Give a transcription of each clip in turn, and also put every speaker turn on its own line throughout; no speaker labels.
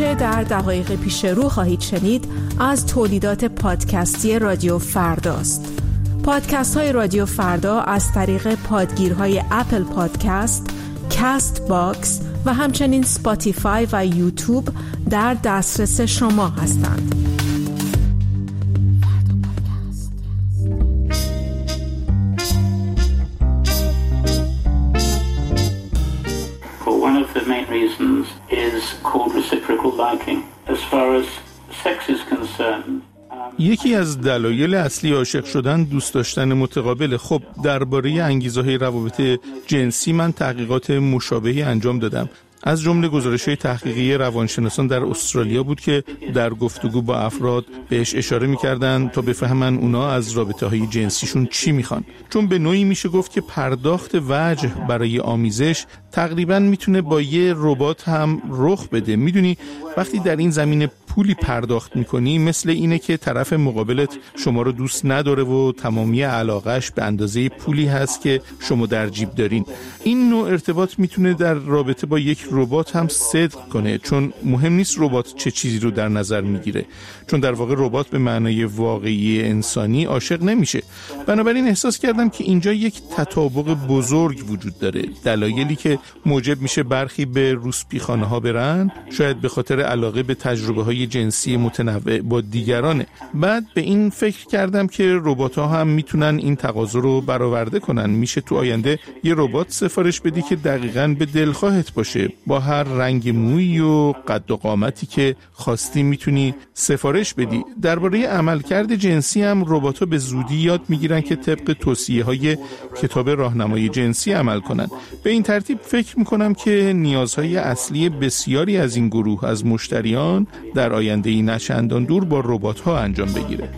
آنچه در دقایق پیش رو خواهید شنید از تولیدات پادکستی رادیو فرداست. پادکست های رادیو فردا از طریق پادگیرهای اپل پادکست، کست باکس و همچنین سپاتیفای و یوتیوب در دسترس شما هستند.
One of the main reasons is called reciprocal liking. As far as sex is concerned,
یکی از دلایل اصلی عاشق شدن دوست داشتن متقابل. خب درباره انگیزه‌های روابط جنسی من تحقیقات مشابهی انجام دادم. از جمله گزارش‌های تحقیقی روانشناسان در استرالیا بود که در گفتگو با افراد بهش اشاره می‌کردن تا بفهمن اونا از رابطه‌های جنسیشون چی می‌خوان. چون به نوعی میشه گفت که پرداخت وجه برای آمیزش تقریباً میتونه با یه ربات هم رخ بده. میدونی وقتی در این زمینه پولی پرداخت میکنی مثل اینه که طرف مقابلت شما رو دوست نداره و تمامی علاقش به اندازه پولی هست که شما در جیب دارین. این نوع ارتباط میتونه در رابطه با یک ربات هم صدق کنه، چون مهم نیست ربات چه چیزی رو در نظر میگیره، چون در واقع ربات به معنای واقعی انسانی عاشق نمیشه. بنابراین احساس کردم که اینجا یک تطابق بزرگ وجود داره. دلایلی که موجب میشه برخی به روسپیخانه ها برن شاید به خاطر علاقه به تجربه های جنسی متنوع با دیگرانه. بعد به این فکر کردم که ربات‌ها هم میتونن این تقاضا رو برآورده کنن. میشه تو آینده یه ربات سفارش بدی که دقیقاً به دلخواهت باشه، با هر رنگ مویی و قد و قامتی که خواستی میتونی سفارش بدی. درباره عملکرد جنسی هم ربات‌ها به زودی یاد میگیرن که طبق توصیه‌های کتاب راهنمای جنسی عمل کنن. به این ترتیب فکر میکنم که نیازهای اصلی بسیاری از این گروه از مشتریان در آینده‌ای نچندان دور با ربات‌ها انجام بگیره.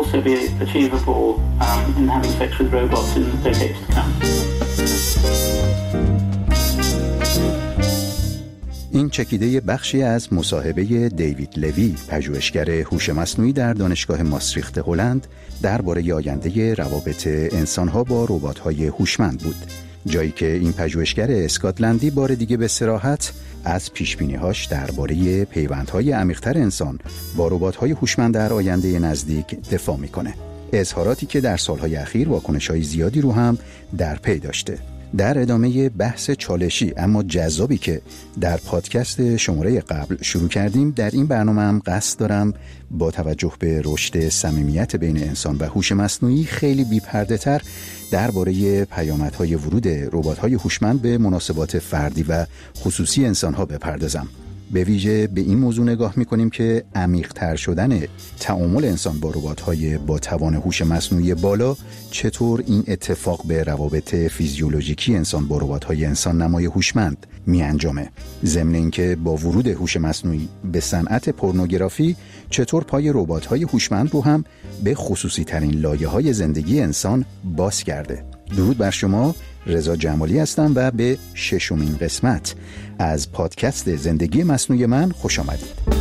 این چکیده بخشی از مصاحبه دیوید لوی، پژوهشگر هوش مصنوعی در دانشگاه ماستریخت هلند، درباره آینده روابط انسان‌ها با ربات‌های هوشمند بود. جایی که این پژوهشگر اسکاتلندی بار دیگه به صراحت از پیشبینی‌هاش درباره پیوندهای عمیق‌تر انسان با ربات‌های هوشمند در آینده نزدیک دفاع می‌کنه. اظهاراتی که در سال‌های اخیر واکنش‌های زیادی رو هم در پی داشته. در ادامه بحث چالشی اما جذابی که در پادکست شماره قبل شروع کردیم، در این برنامه هم قصد دارم با توجه به رشد صمیمیت بین انسان و هوش مصنوعی خیلی بی‌پرده‌تر درباره پیامدهای ورود ربات‌های هوشمند به مناسبات فردی و خصوصی انسان‌ها بپردازم. به ویژه به این موضوع نگاه می‌کنیم که عمیق‌تر شدن تعامل انسان با ربات‌های با توان هوش مصنوعی بالا چطور این اتفاق به روابط فیزیولوژیکی انسان با ربات‌های انسان نمای هوشمند می‌انجامه. ضمن اینکه با ورود هوش مصنوعی به صنعت پورنوگرافی چطور پای ربات‌های هوشمند رو هم به خصوصی‌ترین لایه‌های زندگی انسان باز کرده. درود بر شما، رضا جمالی هستم و به 6مین قسمت از پادکست زندگی مصنوعی من خوش آمدید.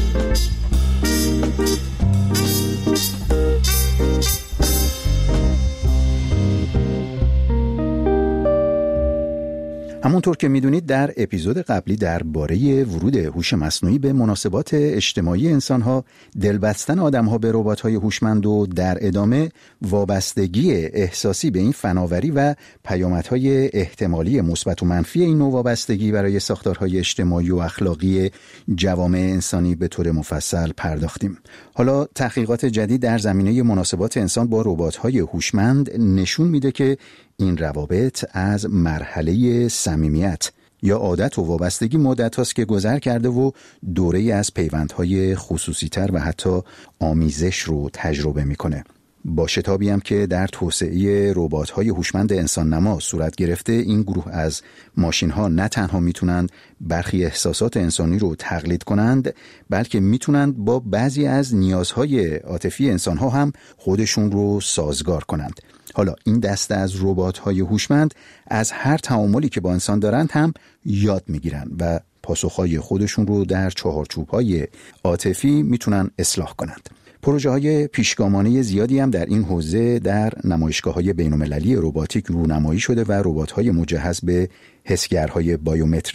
همونطور که میدونید در اپیزود قبلی درباره ورود هوش مصنوعی به مناسبات اجتماعی انسان‌ها، دلبستن آدم‌ها به ربات‌های هوشمند و در ادامه وابستگی احساسی به این فناوری و پیامدهای احتمالی مثبت و منفی این نوع وابستگی برای ساختارهای اجتماعی و اخلاقی جوامع انسانی به طور مفصل پرداختیم. حالا تحقیقات جدید در زمینه مناسبات انسان با ربات‌های هوشمند نشون میده که این روابط از مرحله صمیمیت یا عادت و وابستگی مدت هاست که گذر کرده و دوره‌ای از پیوندهای خصوصی‌تر و حتی آمیزش رو تجربه میکنه. با شتابی هم که در توسعه ربات‌های هوشمند انسان نما صورت گرفته، این گروه از ماشین‌ها نه تنها میتونند برخی احساسات انسانی رو تقلید کنند، بلکه میتونند با بعضی از نیازهای عاطفی انسان‌ها هم خودشون رو سازگار کنند. حالا این دسته از ربات‌های هوشمند از هر تعاملی که با انسان دارند هم یاد میگیرن و پاسخهای خودشون رو در چهارچوب‌های عاطفی میتونن اصلاح کنند. پروژه‌های پیشگامانه زیادی هم در این حوزه در نمایشگاه‌های بین‌المللی رباتیک رونمایی شده و ربات‌های مجهز به حسگرهای بایومتریک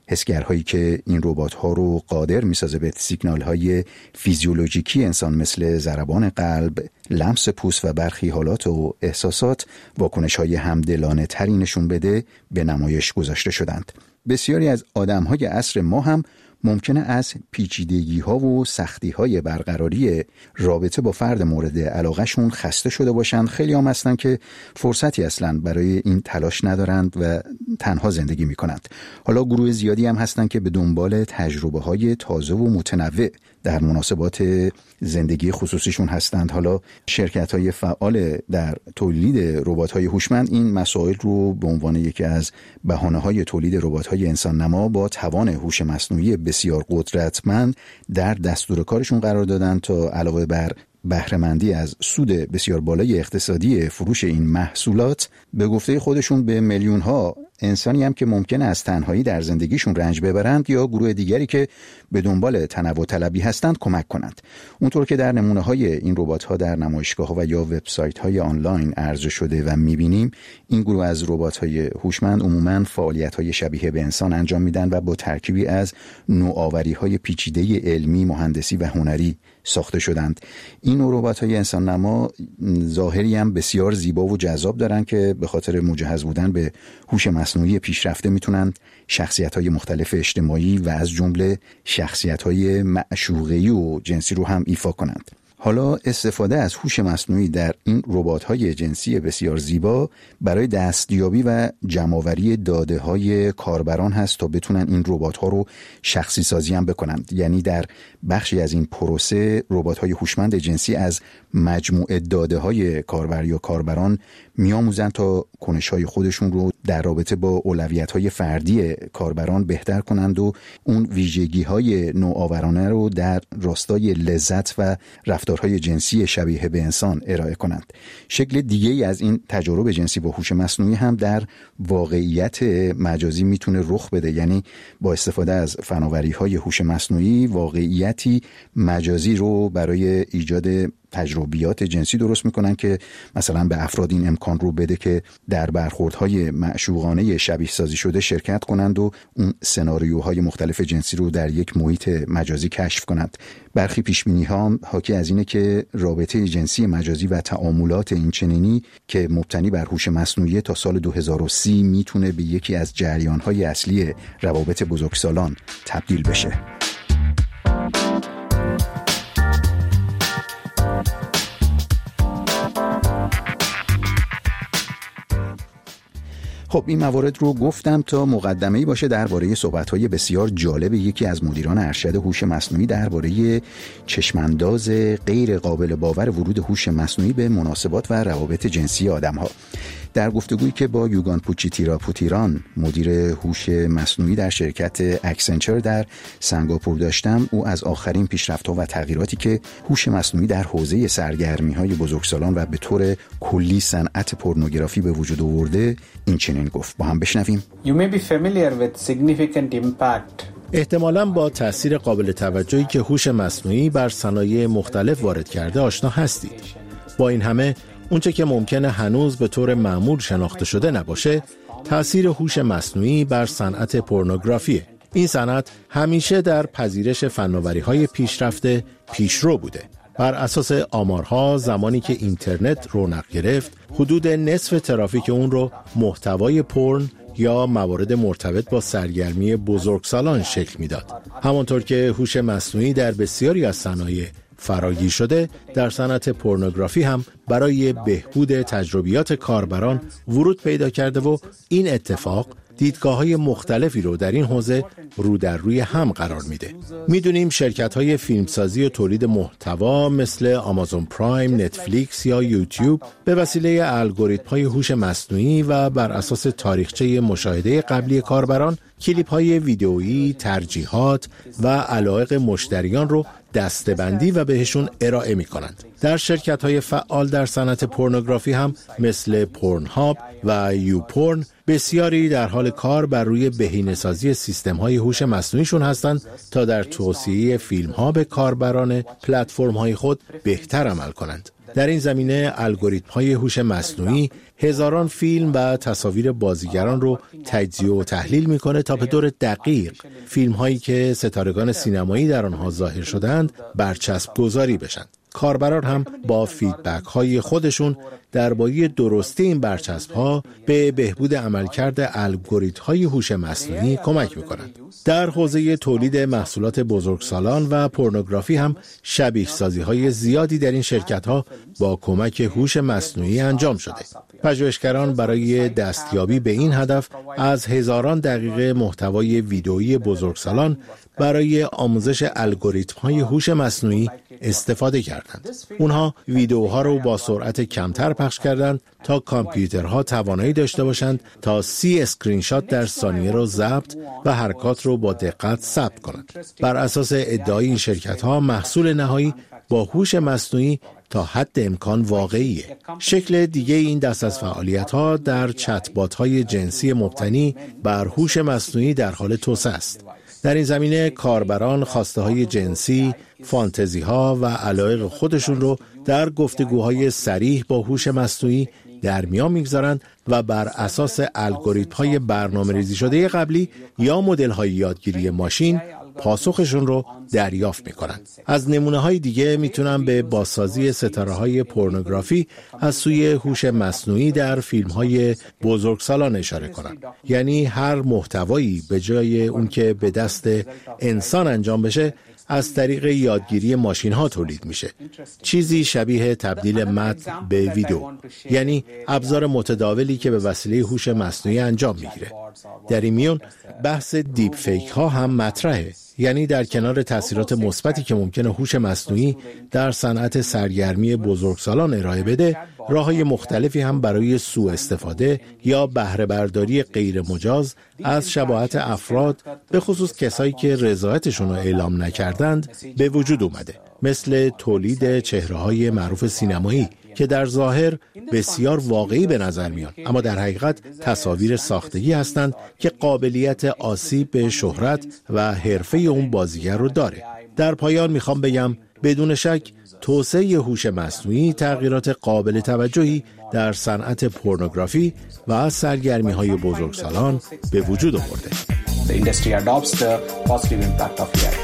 حسگرهایی که این ربات‌ها رو قادر می‌سازه به سیگنال‌های فیزیولوژیکی انسان مثل ضربان قلب، لمس پوست و برخی حالات و احساسات واکنش‌های همدلانه تری نشون بده به نمایش گذاشته شدند. بسیاری از آدم‌های عصر ما هم ممکنه از پیچیدگی‌ها و سختی‌های برقراری رابطه با فرد مورد علاقه‌شون خسته شده باشند. خیلی هم هستن که فرصتی اصلاً برای این تلاش ندارند و تنها زندگی می‌کنند. حالا گروه زیادی هم هستن که به دنبال تجربه‌های تازه و متنوع در مناسبات زندگی خصوصیشون هستند. حالا شرکت‌های فعال در تولید ربات‌های هوشمند این مسائل رو به عنوان یکی از بهانه‌های تولید ربات‌های انسان نما با توان هوش مصنوعی بسیار قدرتمند در دستور کارشون قرار دادن تا علاوه بر بهره‌مندی از سود بسیار بالای اقتصادی فروش این محصولات، به گفته خودشون به میلیون‌ها انسانی هم که ممکنه از تنهایی در زندگیشون رنج ببرند یا گروه دیگری که به دنبال تنوع طلبی هستند کمک کنند. اونطور که در نمونه‌های این ربات‌ها در نمایشگاه‌ها و یا وبسایت‌های آنلاین عرضه شده و می‌بینیم، این گروه از ربات‌های هوشمند عموماً فعالیت‌های شبیه به انسان انجام میدن و با ترکیبی از نوآوری‌های پیچیده علمی، مهندسی و هنری ساخته شدند. این ربات‌های انسان نما ظاهری هم بسیار زیبا و جذاب دارن که به خاطر مجهز بودن به هوش مصنوعی پیشرفته میتونن شخصیت‌های مختلف اجتماعی و از جمله شخصیت‌های معشوقه‌ای و جنسی رو هم ایفا کنند. حالا استفاده از هوش مصنوعی در این ربات‌های جنسی بسیار زیبا برای دستیابی و جمع‌آوری داده‌های کاربران هست تا بتونن این ربات‌ها رو شخصی سازی هم بکنند. یعنی در بخشی از این پروسه ربات‌های هوشمند جنسی از مجموعه داده‌های کاربر یا کاربران می‌آموزند تا کنش‌های خودشون رو در رابطه با اولویت‌های فردی کاربران بهتر کنند و اون ویژگی‌های نوآورانه رو در راستای لذت و رفتارهای جنسی شبیه به انسان ارائه کنند. شکل دیگه‌ای از این تجارب جنسی با هوش مصنوعی هم در واقعیت مجازی میتونه رخ بده. یعنی با استفاده از فناوری‌های هوش مصنوعی واقعیتی مجازی رو برای ایجاد تجربیات جنسی درست میکنن که مثلا به افراد این امکان رو بده که در برخوردهای معشوقانه شبیه سازی شده شرکت کنند و اون سناریوهای مختلف جنسی رو در یک محیط مجازی کشف کنند. برخی پیشبینی‌ها هم حاکی از اینه که رابطه جنسی مجازی و تعاملات اینچنینی که مبتنی بر هوش مصنوعی تا سال 2030 میتونه به یکی از جریان‌های اصلی روابط بزرگسالان تبدیل بشه. خب این موارد رو گفتم تا مقدمه‌ای باشه درباره صحبت‌های بسیار جالب یکی از مدیران ارشد هوش مصنوعی درباره چشمانداز غیر قابل باور ورود هوش مصنوعی به مناسبات و روابط جنسی آدم‌ها. در گفتگویی که با یوگان پوتیران مدیر هوش مصنوعی در شرکت اکسنچر در سنگاپور داشتم، او از آخرین پیشرفت‌ها و تغییراتی که هوش مصنوعی در حوزه سرگرمی‌های بزرگسالان و به طور کلی صنعت پورنوگرافی به وجود آورده این چنین گفت. با هم بشنویم.
You may be familiar with significant impact.
احتمالاً با تأثیر قابل توجهی که هوش مصنوعی بر صنایع مختلف وارد کرده آشنا هستید. با این همه اونچه که ممکنه هنوز به طور معمول شناخته شده نباشه، تأثیر هوش مصنوعی بر صنعت پورنوگرافیه. این صنعت همیشه در پذیرش فناوری‌های پیشرفته پیشرو بوده. بر اساس آمارها زمانی که اینترنت رونق گرفت، حدود نصف ترافیک اون رو محتوای پورن یا موارد مرتبط با سرگرمی بزرگسالان شکل میداد. همانطور که هوش مصنوعی در بسیاری از صنایع فراگیر شده، در صنعت پورنوگرافی هم برای بهبود تجربیات کاربران ورود پیدا کرده و این اتفاق دیدگاه‌های مختلفی رو در این حوزه رو در روی هم قرار میده. میدونیم شرکت‌های فیلمسازی و تولید محتوا مثل آمازون پرایم، نتفلیکس یا یوتیوب به وسیله الگوریتم‌های هوش مصنوعی و بر اساس تاریخچه مشاهده قبلی کاربران، کلیپ‌های ویدئویی، ترجیحات و علایق مشتریان رو دسته‌بندی و بهشون ارائه می‌کنند. در شرکت‌های فعال در صنعت پورنوگرافی هم مثل پورنهاب و یوپورن بسیاری در حال کار بر روی بهینه‌سازی سیستم‌های هوش مصنوعیشون هستند تا در توصیه فیلم‌ها به کاربران پلتفرم‌های خود بهتر عمل کنند. در این زمینه الگوریتم‌های هوش مصنوعی هزاران فیلم و تصاویر بازیگران رو تجزیه و تحلیل میکنه تا به طور دقیق فیلم‌هایی که ستارگان سینمایی در آنها ظاهر شدند برچسب گذاری بشن. کاربران هم با فیدبک های خودشون درباره درستی این برچسب ها به بهبود عملکرد الگوریتم های هوش مصنوعی کمک میکنند. در حوزه تولید محصولات بزرگسالان و پورنوگرافی هم شبیه سازی های زیادی در این شرکت ها با کمک هوش مصنوعی انجام شده. پژوهشگران برای دستیابی به این هدف از هزاران دقیقه محتوای ویدئویی بزرگسالان برای آموزش الگوریتم‌های هوش مصنوعی استفاده کردند. اونها ویدئوها رو با سرعت کمتر پخش کردند تا کامپیوترها توانایی داشته باشند تا 30 اسکرین شات در ثانیه رو ضبط و حرکات رو با دقت ثبت کنند. بر اساس ادعای این شرکت‌ها محصول نهایی با هوش مصنوعی تا حد امکان واقعیه. شکل دیگه این دست از فعالیت‌ها در چت‌بات‌های جنسی مبتنی بر هوش مصنوعی در حال توسعه است. در این زمینه کاربران خواسته‌های جنسی، فانتزی‌ها و علایق خودشون رو در گفتگوهای صریح با هوش مصنوعی در میان میگذارند و بر اساس الگوریتم‌های برنامه‌ریزی شده قبلی یا مدل‌های یادگیری ماشین پاسخشون رو دریافت میکنند. از نمونه‌های دیگه میتونم به بازسازی ستاره‌های پورنوگرافی از سوی هوش مصنوعی در فیلم‌های بزرگسالان اشاره کنم. یعنی هر محتوایی به جای اون که به دست انسان انجام بشه از طریق یادگیری ماشین‌ها تولید میشه. چیزی شبیه تبدیل متن به ویدیو، یعنی ابزار متداولی که به وسیله هوش مصنوعی انجام میگیره. در این میون بحث دیپ فیک ها هم مطرحه، یعنی در کنار تاثیرات مثبتی که ممکنه هوش مصنوعی در صنعت سرگرمی بزرگسالان ارائه بده، راه‌های مختلفی هم برای سوء استفاده یا بهره برداری غیر مجاز از شباهت افراد، به خصوص کسایی که رضایتشون رو اعلام نکردند، به وجود اومده. مثل تولید چهره‌های معروف سینمایی که در ظاهر بسیار واقعی به نظر میان، اما در حقیقت تصاویر ساختگی هستند که قابلیت آسیب به شهرت و حرفه اون بازیگر رو داره. در پایان میخوام بگم بدون شک توسعه هوش مصنوعی تغییرات قابل توجهی در صنعت پورنوگرافی و سرگرمی‌های بزرگسالان به وجود آورده.
The industry adopts the positive impact of AI.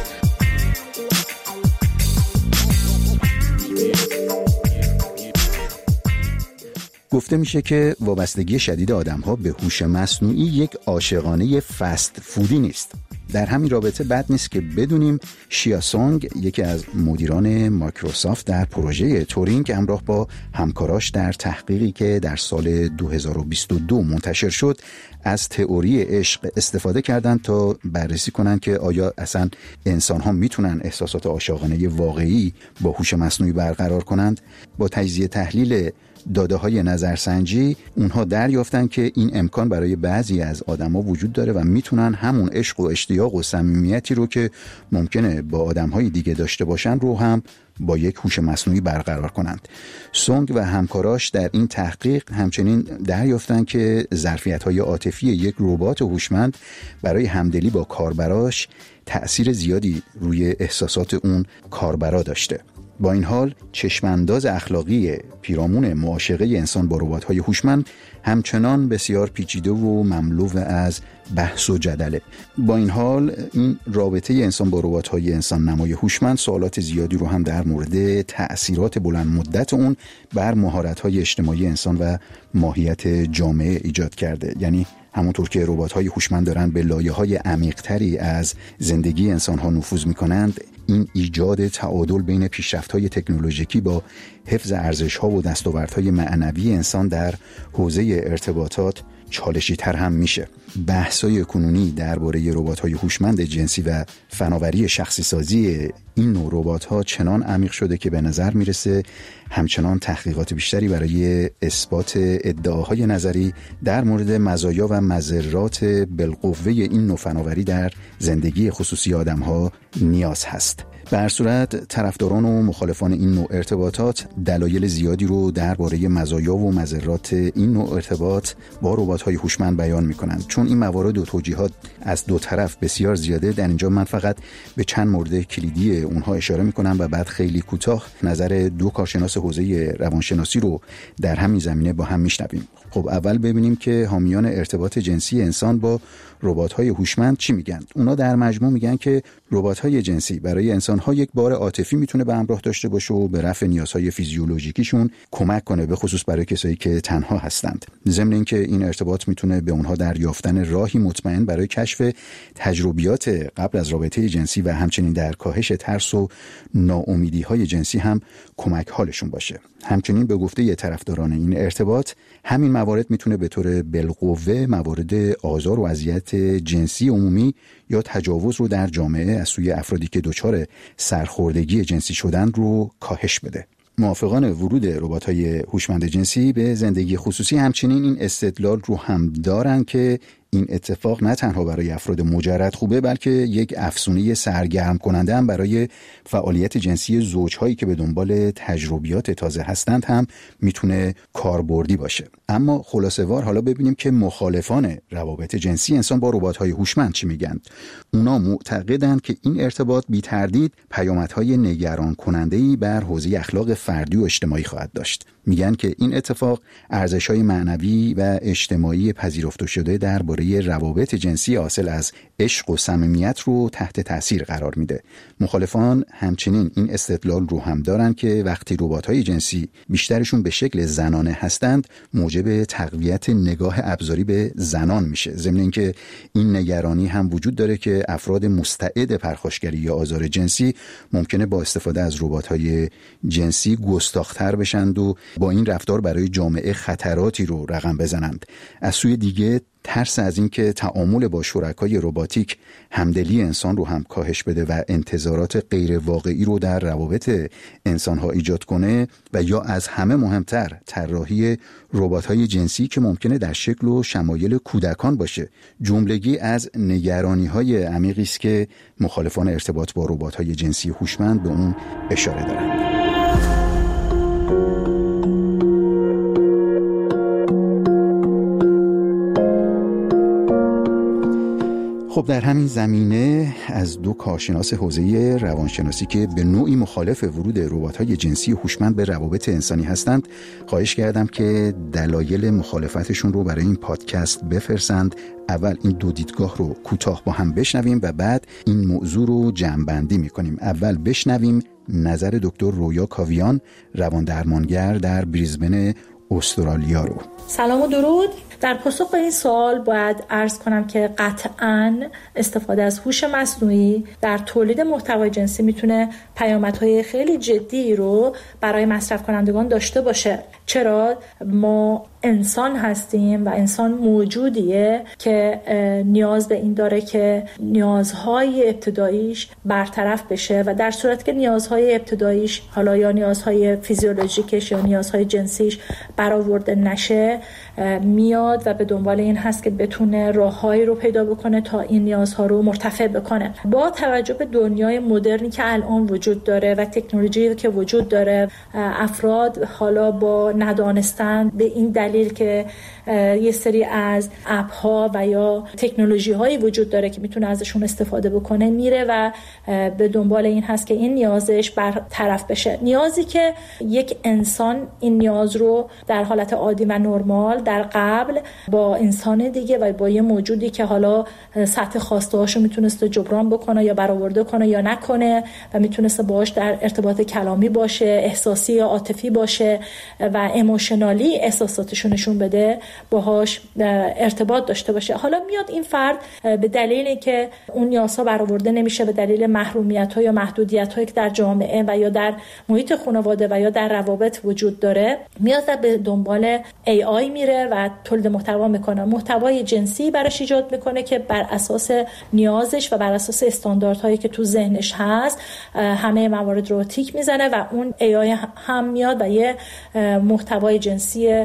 گفته میشه که وابستگی شدید آدم‌ها به هوش مصنوعی یک عاشقانه فست فودی نیست. در همین رابطه بد نیست که بدونیم شیا سونگ، یکی از مدیران مایکروسافت در پروژه تورینگ، همراه با همکاراش در تحقیقی که در سال 2022 منتشر شد از تئوری عشق استفاده کردند تا بررسی کنند که آیا اصلا انسان‌ها میتونن احساسات عاشقانه واقعی با هوش مصنوعی برقرار کنند. با تجزیه تحلیل داده‌های نظرسنجی اونها دریافتن که این امکان برای بعضی از آدم‌ها وجود داره و میتونن همون عشق و اشتیاق و صمیمیتی رو که ممکنه با آدم‌های دیگه داشته باشن رو هم با یک هوش مصنوعی برقرار کنند. سونگ و همکاراش در این تحقیق همچنین دریافتن که ظرفیت‌های عاطفی یک ربات هوشمند برای همدلی با کاربراش تأثیر زیادی روی احساسات اون کاربرا داشته. با این حال چشمانداز اخلاقی پیرامون معاشقه انسان با ربات‌های هوشمند همچنان بسیار پیچیده و مملو از بحث و جدله. با این حال این رابطه انسان با ربات‌های انسان نمای هوشمند سوالات زیادی رو هم در مورد تأثیرات بلند مدت اون بر مهارت‌های اجتماعی انسان و ماهیت جامعه ایجاد کرده. یعنی همونطور که ربات‌های هوشمند دارن به لایه‌های عمیق‌تری از زندگی انسان‌ها نفوذ می‌کنند، این ایجاد تعادل بین پیشرفت‌های تکنولوژیکی با حفظ ارزش‌ها و دستاوردهای معنوی انسان در حوزه ارتباطات چالشی‌تر هم میشه. بحث‌های کنونی درباره ربات‌های هوشمند جنسی و فناوری شخصی سازی این نوع ربات‌ها چنان عمیق شده که به نظر میرسه همچنان تحقیقات بیشتری برای اثبات ادعاهای نظری در مورد مزایا و مضرات بالقوه این نوع فناوری در زندگی خصوصی آدم‌ها نیاز هست. به هر صورت طرفداران و مخالفان این نوع ارتباطات دلایل زیادی رو درباره مزایا و مضرات این نوع ارتباط با ربات‌های هوشمند بیان می‌کنند. چون این موارد و توجیهات از دو طرف بسیار زیاده، در اینجا من فقط به چند مورد کلیدی اونها اشاره میکنم و بعد خیلی کوتاه نظر دو کارشناس حوزه روانشناسی رو در همین زمینه با هم میشنویم. خب اول ببینیم که حامیان ارتباط جنسی انسان با ربات‌های هوشمند چی میگن. اونا در مجموع میگن که ربات‌های جنسی برای انسان‌ها یک بار عاطفی میتونه به همراه داشته باشه و به رفع نیازهای فیزیولوژیکیشون کمک کنه، به خصوص برای کسایی که تنها هستند. ضمن اینکه این ارتباط میتونه به اونها در یافتن راهی مطمئن برای کشف تجربیات قبل از رابطه جنسی و همچنین در کاهش ترس و ناامیدی‌های جنسی هم کمک حالشون باشه. همچنین به گفته طرفداران این ارتباط، همین موارد میتونه به طور بالقوه موارد آزار و اذیت جنسی عمومی یا تجاوز رو در جامعه از سوی افرادی که دچار سرخوردگی جنسی شدن رو کاهش بده. موافقان ورود ربات‌های هوشمند جنسی به زندگی خصوصی همچنین این استدلال رو هم دارن که این اتفاق نه تنها برای افراد مجرد خوبه، بلکه یک افزونه سرگرم کننده هم برای فعالیت جنسی زوجهایی که به دنبال تجربیات تازه هستند هم میتونه کاربردی باشه. اما خلاصه‌وار حالا ببینیم که مخالفان روابط جنسی انسان با ربات‌های هوشمند چی میگن. اونا معتقدند که این ارتباط بی تردید پیامدهای نگران کننده‌ای بر حوزه اخلاق فردی و اجتماعی خواهد داشت. میگن که این اتفاق ارزش‌های معنوی و اجتماعی پذیرفته شده درباره روابط جنسی حاصل از عشق و صمیمیت رو تحت تاثیر قرار میده. مخالفان همچنین این استدلال رو هم دارن که وقتی ربات‌های جنسی بیشترشون به شکل زنانه هستند، موجب تقویت نگاه ابزاری به زنان میشه. ضمن اینکه این نگرانی هم وجود داره که افراد مستعد پرخاشگری یا آزار جنسی ممکنه با استفاده از ربات‌های جنسی گستاخ‌تر بشند و با این رفتار برای جامعه خطراتی رو رقم بزنند. از سوی دیگه ترس از این که تعامل با شرکای رباتیک همدلی انسان رو هم کاهش بده و انتظارات غیر واقعی رو در روابط انسان‌ها ایجاد کنه و یا از همه مهمتر طراحی ربات‌های جنسی که ممکنه در شکل و شمایل کودکان باشه، جملگی از نگرانی‌های عمیقی است که مخالفان ارتباط با ربات‌های جنسی هوشمند به اون اشاره دارند. خب در همین زمینه از دو کارشناس حوزه روانشناسی که به نوعی مخالف ورود ربات‌های جنسی هوشمند به روابط انسانی هستند خواهش کردم که دلایل مخالفتشون رو برای این پادکست بفرستند. اول این دو دیدگاه رو کوتاه با هم بشنویم و بعد این موضوع رو جمع‌بندی می‌کنیم. اول بشنویم نظر دکتر رویا کاویان، رواندرمانگر در بریزبن استرالیا رو.
سلام و درود. در پاسخ به این سوال باید عرض کنم که قطعاً استفاده از هوش مصنوعی در تولید محتوای جنسی میتونه پیامدهای خیلی جدی رو برای مصرف کنندگان داشته باشه. چرا؟ ما انسان هستیم و انسان موجودیه که نیاز به این داره که نیازهای ابتداییش برطرف بشه و در صورتی که نیازهای ابتداییش حالا یا نیازهای فیزیولوژیکش یا نیازهای جنسیش برآورده نشه، میاد و به دنبال این هست که بتونه راههایی رو پیدا بکنه تا این نیازها رو مرتفع بکنه. با توجه به دنیای مدرنی که الان وجود داره و تکنولوژی که وجود داره، افراد حالا با ندانستن به این دلیل که یه سری از اپ ها و یا تکنولوژی هایی وجود داره که میتونه ازشون استفاده بکنه، میره و به دنبال این هست که این نیازش برطرف بشه. نیازی که یک انسان این نیاز رو در حالت عادی و نرمال در قبل با انسان دیگه و با یه موجودی که حالا سطح خواسته هاشو میتونسته جبران بکنه یا برآورده کنه یا نکنه و میتونسته باهاش در ارتباط کلامی باشه، احساسی یا عاطفی باشه و ایموشنالی احساساتشو نشون بده، باهاش ارتباط داشته باشه. حالا میاد این فرد به دلیلی که اون نیازها برآورده نمیشه، به دلیل محرومیت‌ها یا محدودیت‌هایی که در جامعه و یا در محیط خانواده و یا در روابط وجود داره، میاد به دنبال AI میره و تولید محتوا میکنه. محتوای جنسی براش ایجاد میکنه که بر اساس نیازش و بر اساس استانداردهایی که تو ذهنش هست همه موارد رو تیک میزنه و اون AI هم میاد و یه محتوای جنسی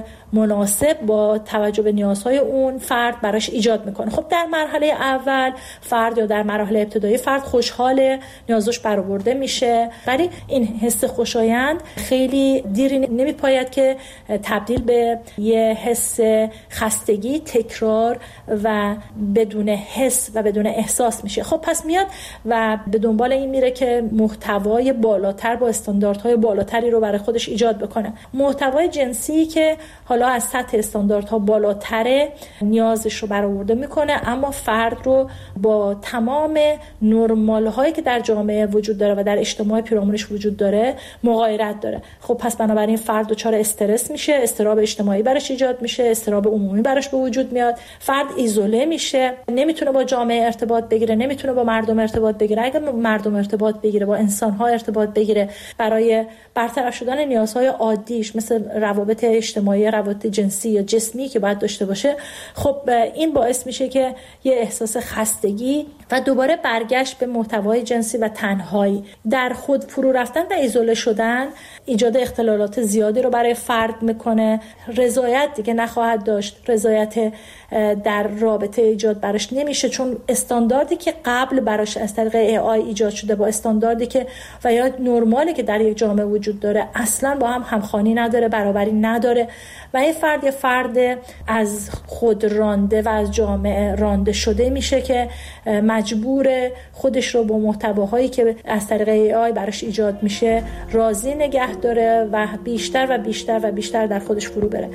مناسب با توجه به نیازهای اون فرد براش ایجاد میکنه. خب در مرحله اول فرد یا در مراحل ابتدایی فرد خوشحاله، نیازش برآورده میشه، ولی این حس خوشایند خیلی دیری نمیپاید که تبدیل به یه حس خستگی، تکرار و بدون حس و بدون احساس میشه. خب پس میاد و به دنبال این میره که محتوای بالاتر با استانداردهای بالاتری رو برای خودش ایجاد بکنه. محتوای جنسی که حالا از سطح استانداردها بالاتره نیازش رو برآورده میکنه، اما فرد رو با تمام نرمال هایی که در جامعه وجود داره و در اجتماع پیرامونش وجود داره مغایرت داره. خب پس بنابراین فرد دچار استرس میشه، اضطراب اجتماعی براش ایجاد میشه، اضطراب عمومی براش به وجود میاد، فرد ایزوله میشه، نمیتونه با جامعه ارتباط بگیره، نمیتونه با مردم ارتباط بگیره. اگر مردم ارتباط بگیره، با انسان‌ها ارتباط بگیره، برای برطرف شدن نیازهای عادیش مثل روابط اجتماعی، روابط جنسی یا جسمی که باید داشته باشه، خب این باعث میشه که یه احساس خستگی و دوباره برگشت به محتوای جنسی و تنهایی، در خود فرو رفتن و ایزوله شدن ایجاد اختلالات زیادی رو برای فرد میکنه. رضایت دیگه نخواهد داشت، رضایت در رابطه ایجاد براش نمیشه، چون استانداردی که قبل براش از طریق AI ایجاد شده با استانداردی که و یا نرمالی که در یک جامعه وجود داره اصلا با هم همخوانی نداره، برابری نداره و این فرد یه فرد از خود رانده و از جامعه رانده شده میشه که مجبور خودش رو با محتواهایی که از طریق AI براش ایجاد میشه راضی نگه داره و بیشتر و بیشتر و بیشتر در خودش فرو بره.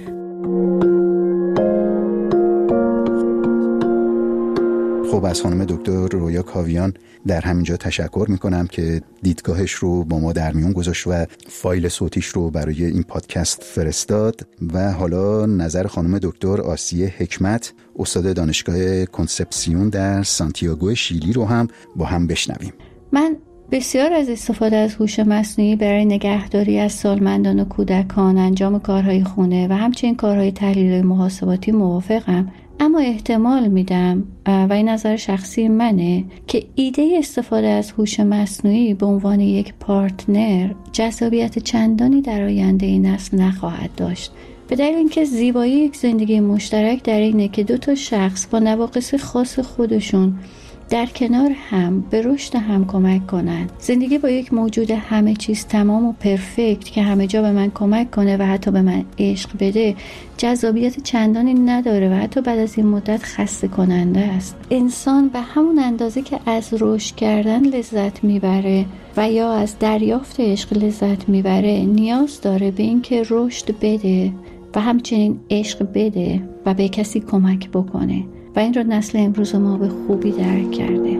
خب از خانم دکتر رویا کاویان در همینجا تشکر میکنم که دیدگاهش رو با ما در میون گذاشت و فایل صوتیش رو برای این پادکست فرستاد و حالا نظر خانم دکتر آسیه حکمت استاد دانشگاه کنسپسیون در سانتیاگو شیلی رو هم با هم بشنویم.
من بسیار از استفاده از هوش مصنوعی برای نگهداری از سالمندان و کودکان، انجام کارهای خونه و همچنین کارهای تحلیل محاسباتی موافقم، اما احتمال میدم و این نظر شخصی منه که ایده استفاده از هوش مصنوعی به عنوان یک پارتنر جذابیت چندانی در آینده نسل نخواهد داشت، به دلیل اینکه زیبایی یک زندگی مشترک در اینه که دو تا شخص با نواقص خاص خودشون در کنار هم به رشد هم کمک کنن. زندگی با یک موجود همه چیز تمام و پرفکت که همه جا به من کمک کنه و حتی به من عشق بده جذابیت چندانی نداره و حتی بعد از این مدت خسته کننده است. انسان به همون اندازه که از رشد کردن لذت میبره و یا از دریافت عشق لذت میبره نیاز داره به این که رشد بده و همچنین عشق بده و به کسی کمک بکنه و این رو نسل امروز ما به خوبی درک کرده.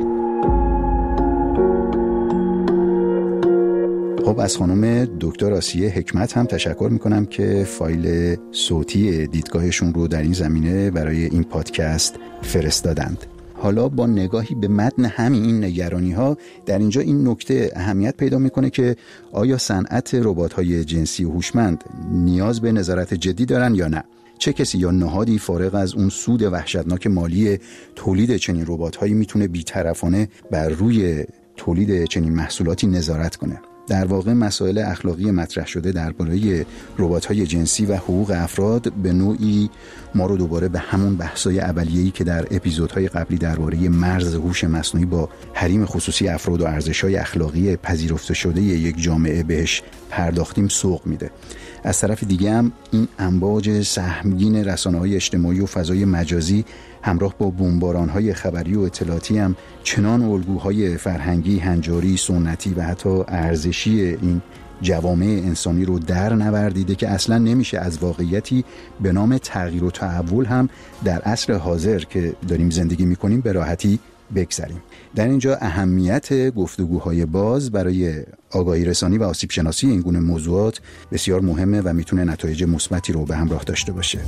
خب از خانم دکتر آسیه حکمت هم تشکر میکنم که فایل صوتی دیدگاهشون رو در این زمینه برای این پادکست فرستادند. حالا با نگاهی به متن همین این نگرانی ها در اینجا این نکته اهمیت پیدا میکنه که آیا صنعت ربات‌های جنسی هوشمند نیاز به نظارت جدی دارن یا نه؟ چه کسی یا نهادی فارغ از اون سود وحشتناک مالی تولید چنین ربات‌هایی میتونه بی‌طرفانه بر روی تولید چنین محصولاتی نظارت کنه؟ در واقع مسائل اخلاقی مطرح شده درباره ربات‌های جنسی و حقوق افراد به نوعی ما رو دوباره به همون بحث‌های اولیه‌ای که در اپیزودهای قبلی درباره مرز هوش مصنوعی با حریم خصوصی افراد و ارزش‌های اخلاقی پذیرفته شده یک جامعه بهش پرداختیم سوق میده. از طرف دیگه هم این امواج سهمگین رسانه‌های اجتماعی و فضای مجازی همراه با بمباران‌های خبری و اطلاعاتی هم چنان الگوهای فرهنگی، هنجاری، سنتی و حتی ارزشی این جوامع انسانی رو در نوردیده که اصلا نمیشه از واقعیتی به نام تغییر و تحول هم در عصر حاضر که داریم زندگی می‌کنیم به راحتی بگذریم. در اینجا اهمیت گفتگوهای باز برای آگاهی رسانی و آسیب شناسی این گونه موضوعات بسیار مهمه و میتونه نتایج مثبتی رو به همراه داشته باشه.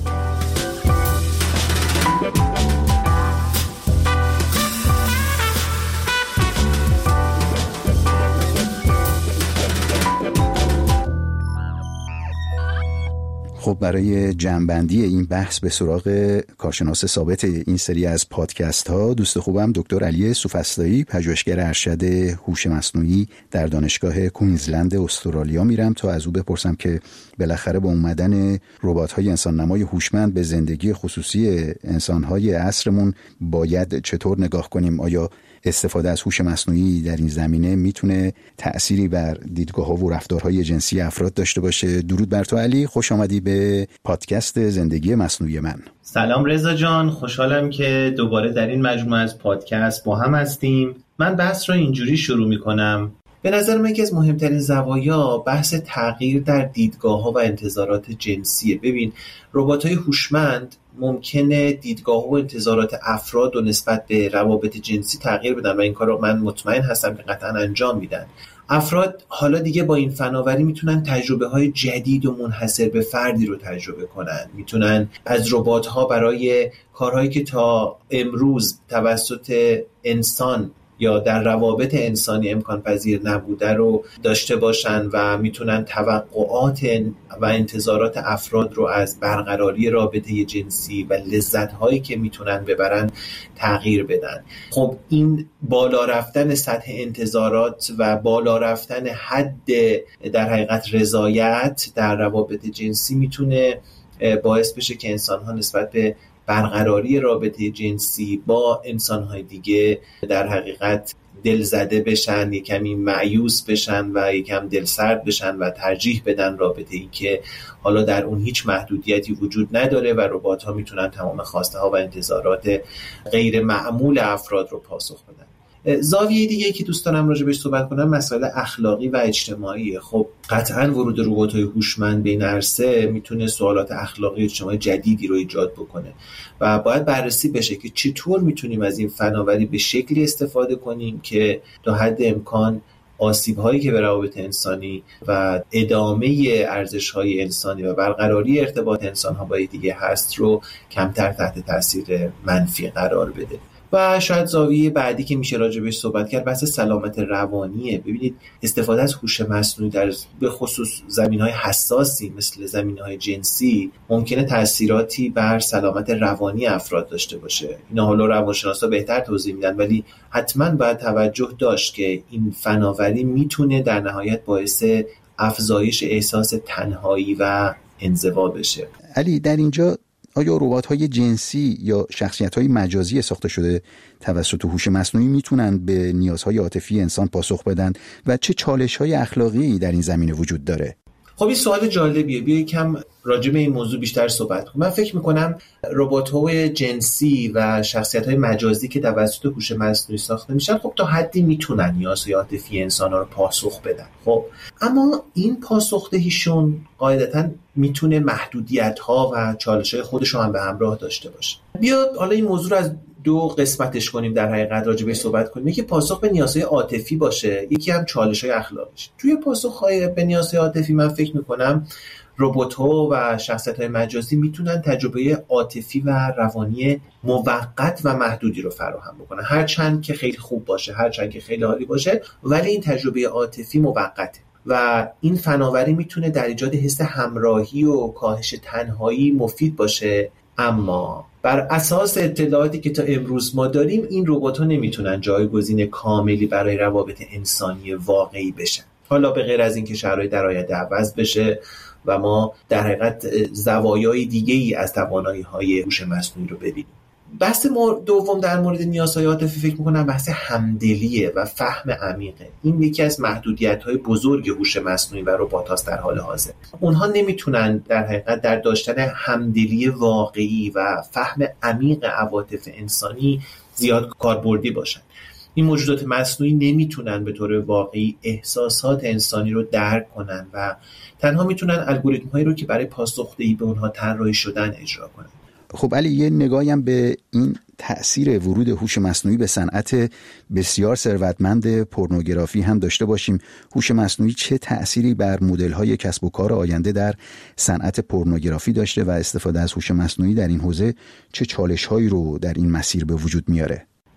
خب برای جمع‌بندی این بحث به سراغ کارشناس ثابت این سری از پادکست ها، دوست خوبم دکتر علی سوفسطایی، پژوهشگر ارشد هوش مصنوعی در دانشگاه کوینزلند استرالیا میرم تا از او بپرسم که بالاخره با اومدن ربات‌های انسان نمای هوشمند به زندگی خصوصی انسان‌های عصرمون باید چطور نگاه کنیم؟ آیا استفاده از هوش مصنوعی در این زمینه میتونه تأثیری بر دیدگاه‌ها و رفتارهای جنسی افراد داشته باشه؟ درود بر تو علی، خوش آمدی به پادکست زندگی مصنوعی من.
سلام رضا جان، خوشحالم که دوباره در این مجموعه از پادکست با هم هستیم. من بحث رو اینجوری شروع میکنم. به نظر من یکی از مهمترین زوایا بحث تغییر در دیدگاه‌ها و انتظارات جنسیه. ببین، ربات‌های هوشمند ممکنه دیدگاه و انتظارات افراد و نسبت به روابط جنسی تغییر بدن و این کار رو من مطمئن هستم که قطعا انجام میدن. افراد حالا دیگه با این فناوری میتونن تجربه‌های جدید و منحصر به فردی رو تجربه کنن، میتونن از ربات‌ها برای کارهایی که تا امروز توسط انسان یا در روابط انسانی امکان پذیر نبوده رو داشته باشن و میتونن توقعات و انتظارات افراد رو از برقراری رابطه جنسی و لذت‌هایی که میتونن ببرن تغییر بدن. خب این بالا رفتن سطح انتظارات و بالا رفتن حد در حقیقت رضایت در روابط جنسی میتونه باعث بشه که انسان‌ها نسبت به برقراری رابطه جنسی با انسان‌های دیگه در حقیقت دلزده بشن، یکمی مایوس بشن و یکم دلسرد بشن و ترجیح بدن رابطه‌ای که حالا در اون هیچ محدودیتی وجود نداره و ربات‌ها میتونن تمام خواسته‌ها و انتظارات غیر معمول افراد رو پاسخ بدن. زاویه دیگه که دوست دارم راجع بهش صحبت کنم مسائل اخلاقی و اجتماعیه. خب قطعاً ورود ربات‌های هوشمند به این عرصه میتونه سوالات اخلاقی و اجتماعی جدیدی رو ایجاد بکنه و باید بررسی بشه که چطور میتونیم از این فناوری به شکلی استفاده کنیم که تا حد امکان آسیب‌هایی که به روابط انسانی و ادامه ارزش‌های انسانی و برقراری ارتباط انسان‌ها با یکدیگه هست رو کمتر تحت تاثیر منفی قرار بده. و شاید زاویه بعدی که میشه راجع بهش صحبت کرد بحث سلامت روانیه. ببینید، استفاده از هوش مصنوعی در به خصوص زمینه‌های حساسی مثل زمینه‌های جنسی ممکنه تأثیراتی بر سلامت روانی افراد داشته باشه. اینا حالا روانشناسا بهتر توضیح میدن، ولی حتما باید توجه داشت که این فناوری میتونه در نهایت باعث افزایش احساس تنهایی و انزوا بشه.
علی، در اینجا آیا ربات‌های جنسی یا شخصیت‌های مجازی ساخته شده توسط هوش مصنوعی میتونن به نیازهای عاطفی انسان پاسخ بدن و چه چالش‌های اخلاقی در این زمینه وجود داره؟
خب این سوال جالبیه. بیا یکم راجع به این موضوع بیشتر صحبت کنم. من فکر می‌کنم ربات‌های جنسی و شخصیت‌های مجازی که توسط هوش مصنوعی ساخته میشن خب تا حدی میتونن نیازهای عاطفی انسان‌ها رو پاسخ بدن. خب اما این پاسخ‌دهیشون قاعدتاً میتونه محدودیت‌ها و چالش‌های خودش رو هم به همراه داشته باشه. بیا حالا این موضوع رو از دو قسمتش کنیم، در حقیقت راجع بهش صحبت کنیم. یکی پاسخ به نیازهای عاطفی باشه، یکی هم چالش‌های اخلاقیش. توی پاسخ‌های به نیازهای عاطفی من فکر می‌کنم ربات‌ها و شخصیت‌های مجازی میتونن تجربه عاطفی و روانی موقت و محدودی رو فراهم بکنن، هرچند که خیلی خوب باشه، هرچند که خیلی عالی باشه، ولی این تجربه عاطفی موقته و این فناوری میتونه در ایجاد حس همراهی و کاهش تنهایی مفید باشه. اما بر اساس اطلاعاتی که تا امروز ما داریم این ربات‌ها نمیتونن جایگزین کاملی برای روابط انسانی واقعی بشن، حالا به غیر از این که شرایط در آینده عوض بشه و ما در حقیقت زوایای دیگه‌ای از توانایی‌های هوش مصنوعی رو ببینیم. بحث دوم در مورد نیازهای عاطفی فکر می‌کنم بحث همدلیه و فهم عمیقه. این یکی از محدودیت‌های بزرگ هوش مصنوعی و ربات‌هاست در حال حاضر. اونها نمیتونن در حقیقت در داشتن همدلی واقعی و فهم عمیق عواطف انسانی زیاد کاربردی باشن. این موجودات مصنوعی نمیتونن به طور واقعی احساسات انسانی رو درک کنن و تنها میتونن الگوریتم‌هایی رو که برای پاسخ‌دهی به اونها طراحی شدن اجرا کنن.
خب علی، یه نگاهی هم به این تأثیر ورود هوش مصنوعی به صنعت بسیار ثروتمند پورنوگرافی هم داشته باشیم. هوش مصنوعی چه تأثیری بر مدل‌های کسب و کار آینده در صنعت پورنوگرافی داشته و استفاده از هوش مصنوعی در این حوزه چه چالش‌هایی رو در این مسیر به وجود میاره؟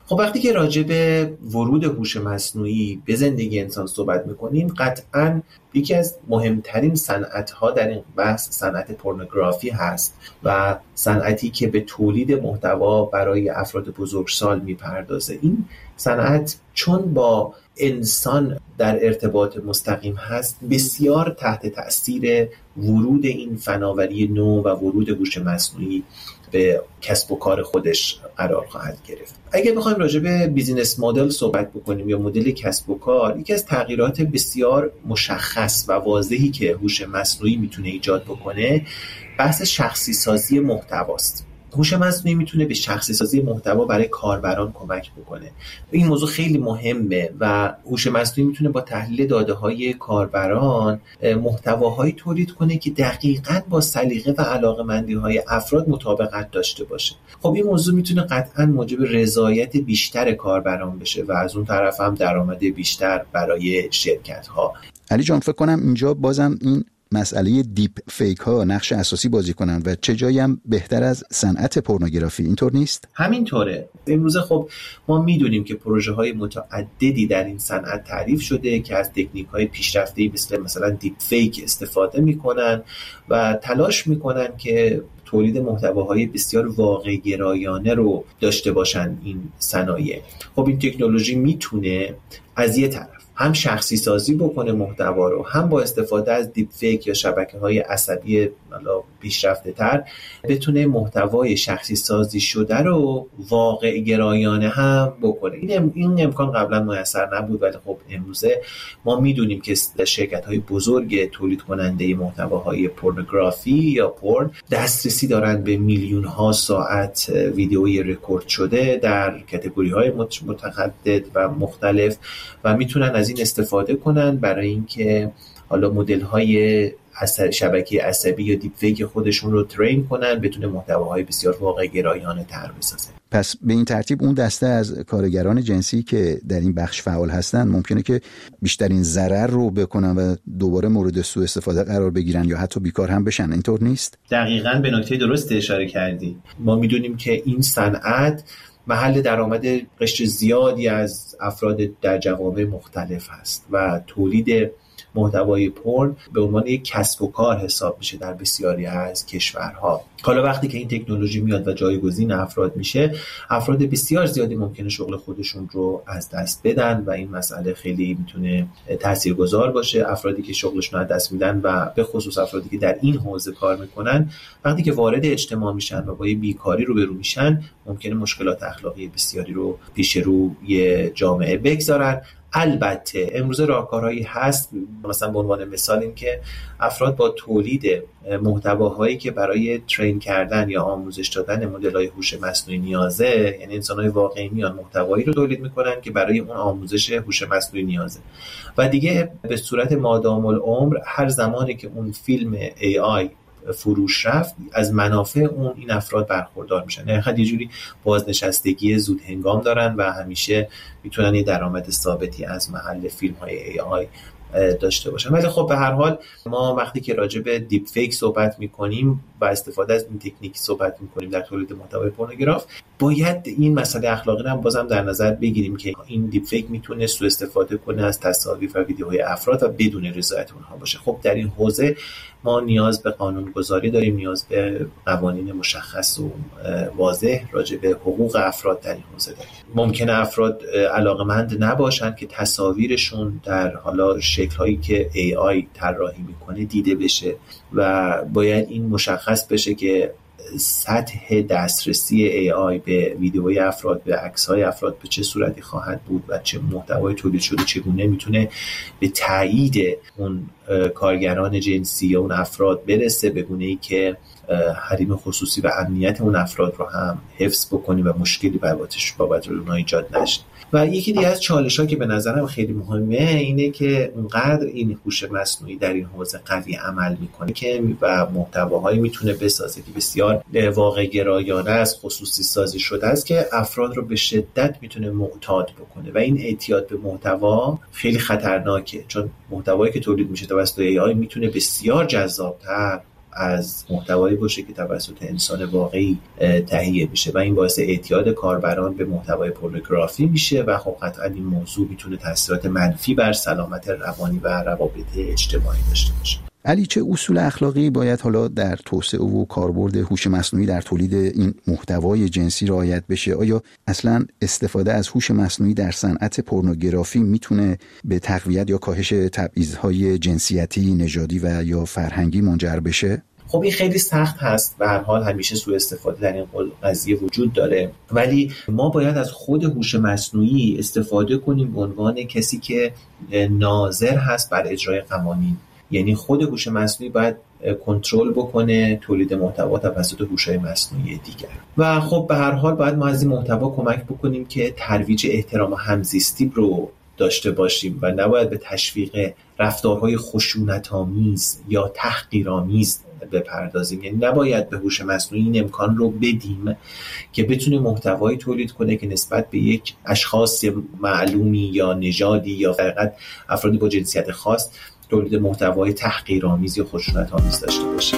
خب وقتی که راجع به ورود هوش مصنوعی به زندگی انسان صحبت میکنیم، قطعاً یکی از مهمترین صنعت‌ها در این بحث صنعت پورنوگرافی هست و صنعتی که به تولید محتوا برای افراد بزرگسال میپردازه. این صنعت چون با انسان در ارتباط مستقیم هست، بسیار تحت تأثیر ورود این فناوری نو و ورود هوش مصنوعی به کسب و کار خودش قرار خواهد گرفت. اگه بخوایم راجع به بیزینس مدل صحبت بکنیم یا مدل کسب و کار، یکی از تغییرات بسیار مشخص و واضحی که هوش مصنوعی میتونه ایجاد بکنه، بحث شخصی سازی محتواست. هوش مصنوعی میتونه به شخصی سازی محتوا برای کاربران کمک بکنه. این موضوع خیلی مهمه و هوش مصنوعی میتونه با تحلیل داده‌های کاربران محتواهایی تولید کنه که دقیقاً با سلیقه و علاقه‌مندی‌های افراد مطابقت داشته باشه. خب این موضوع میتونه قطعاً موجب رضایت بیشتر کاربران بشه و از اون طرف هم درآمد بیشتر برای شرکت‌ها.
علی جان، فکر کنم اینجا بازم این مسئله دیپ فیک ها نقش اساسی بازی کنن و چه جایی هم بهتر از صنعت پورنوگرافی، اینطور نیست؟
همینطوره. امروز خب ما میدونیم که پروژه های متعددی در این صنعت تعریف شده که از تکنیک های پیشرفته‌ای مثلا دیپ فیک استفاده میکنن و تلاش میکنن که تولید محتواهای بسیار واقع گرایانه رو داشته باشن این صنایع. خب این تکنولوژی میتونه از یه طرف هم شخصی سازی بکنه محتوا رو، هم با استفاده از دیپ فیک یا شبکه‌های عصبی پیشرفته تر بتونه محتوای شخصی سازی شده رو واقع گرایانه هم بکنه. این امکان قبلا میسر نبود، ولی خب امروزه ما میدونیم که شرکت‌های بزرگ تولید کننده محتواهای پورنوگرافی یا پورن دسترسی دارن به میلیون‌ها ساعت ویدئوی رکورد شده در کاتگوری‌های متعدد و مختلف و میتونن از این استفاده کنن برای اینکه حالا مدل‌های شبکه عصبی یا دیپ فیک خودشون رو ترین کنن، بتونه محتواهای بسیار واقع گرایانه تر بسازه.
پس به این ترتیب اون دسته از کارگران جنسی که در این بخش فعال هستن ممکنه که بیشترین ضرر رو بکنن و دوباره مورد سوء استفاده قرار بگیرن یا حتی بیکار هم بشن، اینطور نیست؟
دقیقاً به نکته درست اشاره کردی. ما میدونیم که این صنعت محل درآمد قشر زیادی از افراد در جوامع مختلف هست و تولید محتوای پورن به عنوان یک کسب و کار حساب میشه در بسیاری از کشورها. حالا وقتی که این تکنولوژی میاد و جایگزین افراد میشه، افراد بسیار زیادی ممکنه شغل خودشون رو از دست بدن و این مسئله خیلی میتونه تاثیرگذار باشه. افرادی که شغلشون رو از دست میدن و به خصوص افرادی که در این حوزه کار میکنن، وقتی که وارد اجتماع میشن و با یه بیکاری روبرو میشن، ممکنه مشکلات اخلاقی بسیاری رو پیش روی جامعه بگذارن. البته امروز راهکارهایی هست، مثلا به عنوان مثال این که افراد با تولید محتواهایی که برای ترین کردن یا آموزش دادن مدل‌های هوش مصنوعی نیازه، یعنی انسان‌های واقعی میان محتوایی رو تولید میکنن که برای اون آموزش هوش مصنوعی نیازه و دیگه به صورت مادام العمر هر زمانی که اون فیلم AI فروش رفت، از منافع اون این افراد برخوردار میشن. یعنی یه جوری بازنشستگی زود هنگام دارن و همیشه میتونن یه درآمد ثابتی از محل فیلم های AI داشته باشن. ولی خب به هر حال ما وقتی که راجع به دیپ فیک صحبت میکنیم و استفاده از این تکنیک صحبت میکنیم در تولید محتوای پورنوگراف، باید این مسئله اخلاقی رو هم بازم در نظر بگیریم که این دیپ فیک میتونه سوء استفاده کنه از تصاویر و ویدیوهای افراد و بدون رضایت اونها باشه. خب در این حوزه ما نیاز به قانونگذاری داریم، نیاز به قوانین مشخص و واضح راجع به حقوق افراد در این حوزه داریم. ممکنه افراد علاقمند نباشن که تصاویرشون در حالا شکل‌هایی که AI طراحی میکنه دیده بشه و باید این مشخص بشه که سطح دسترسی AI به ویدیوهای افراد، به عکس‌های افراد به چه صورتی خواهد بود و چه محتوای تولید شده چگونه میتونه به تایید اون کارگران جنسی یا اون افراد برسه، به گونه‌ای که حریم خصوصی و امنیت اون افراد رو هم حفظ بکنیم و مشکلی بابت اونها ایجاد نشه. و یکی دیگه از چالش‌ها که به نظرم خیلی مهمه اینه که اونقدر این هوش مصنوعی در این حوزه قوی عمل میکنه که و محتواهایی میتونه بسازه که بسیار واقع گرایانه است، خصوصی سازی شده است که افراد رو به شدت میتونه معتاد بکنه و این اعتیاد به محتوا خیلی خطرناکه، چون محتوایی که تولید میشه توسط AI میتونه بسیار جذاب‌تر از محتوایی باشه که توسط انسان واقعی تهیه میشه و این باعث اعتیاد کاربران به محتوای پورنوگرافی میشه و خب قطعا این موضوع میتونه تاثیرات منفی بر سلامت روانی و روابط اجتماعی داشته باشه.
علی، چه اصول اخلاقی باید حالا در توسعه و کاربرد هوش مصنوعی در تولید این محتوای جنسی رعایت بشه؟ آیا اصلا استفاده از هوش مصنوعی در صنعت پورنوگرافی میتونه به تقویت یا کاهش تبعیض‌های جنسیتی، نژادی و یا فرهنگی منجر بشه؟
خب این خیلی سخت هست. به هر حال همیشه سوء استفاده در این قضیه وجود داره، ولی ما باید از خود هوش مصنوعی استفاده کنیم به عنوان کسی که ناظر هست بر اجرای قوانین. یعنی خود هوش مصنوعی باید کنترل بکنه تولید محتوا توسط هوش‌های مصنوعی دیگر و خب به هر حال باید ما از این محتوا کمک بکنیم که ترویج احترام و همزیستی رو داشته باشیم و نباید به تشویق رفتارهای خشونت‌آمیز یا تحقیرآمیز بپردازیم. یعنی نباید به هوش مصنوعی این امکان رو بدیم که بتونه محتوایی تولید کنه که نسبت به یک اشخاص معلومی یا نژادی یا فقط افرادی با جنسیت خاص تولید محتوای تحقیرآمیز یا خشونت‌آمیز داشته باشه.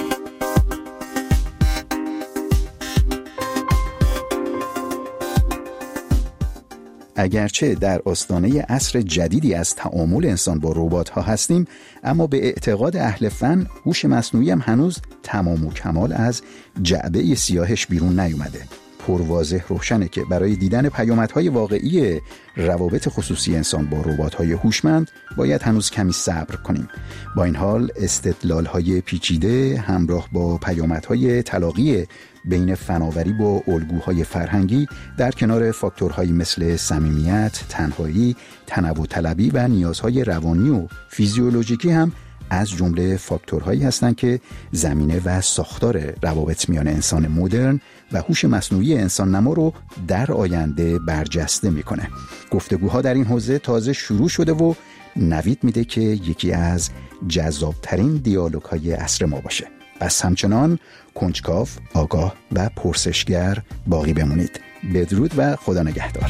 اگرچه در آستانه عصر جدیدی از تعامل انسان با ربات‌ها هستیم، اما به اعتقاد اهل فن هوش مصنوعی هم هنوز تمام و کمال از جعبه سیاهش بیرون نیومده. پرواضح روشنه که برای دیدن پیامدهای واقعی روابط خصوصی انسان با ربات‌های هوشمند باید هنوز کمی صبر کنیم. با این حال استدلال‌های پیچیده همراه با پیامدهای تلاقی بین فناوری با الگوهای فرهنگی در کنار فاکتورهایی مثل صمیمیت، تنهایی، تنوع طلبی و نیازهای روانی و فیزیولوژیکی هم از جمله فاکتورهایی هستند که زمینه و ساختار روابط میان انسان مدرن و هوش مصنوعی انسان نما رو در آینده برجسته میکنه. گفتگوها در این حوزه تازه شروع شده و نوید میده که یکی از جذابترین دیالوگ‌های عصر ما باشه. پس همچنان کنجکاو، آگاه و پرسشگر باقی بمونید. بدرود و خدا نگهدار.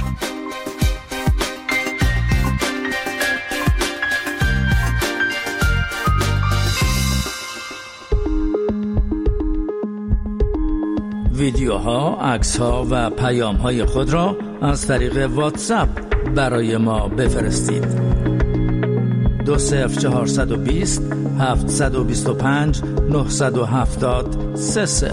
ویدیوها، عکس‌ها و پیام‌های خود را از طریق واتساپ برای ما بفرستید. 20420 725 970 30.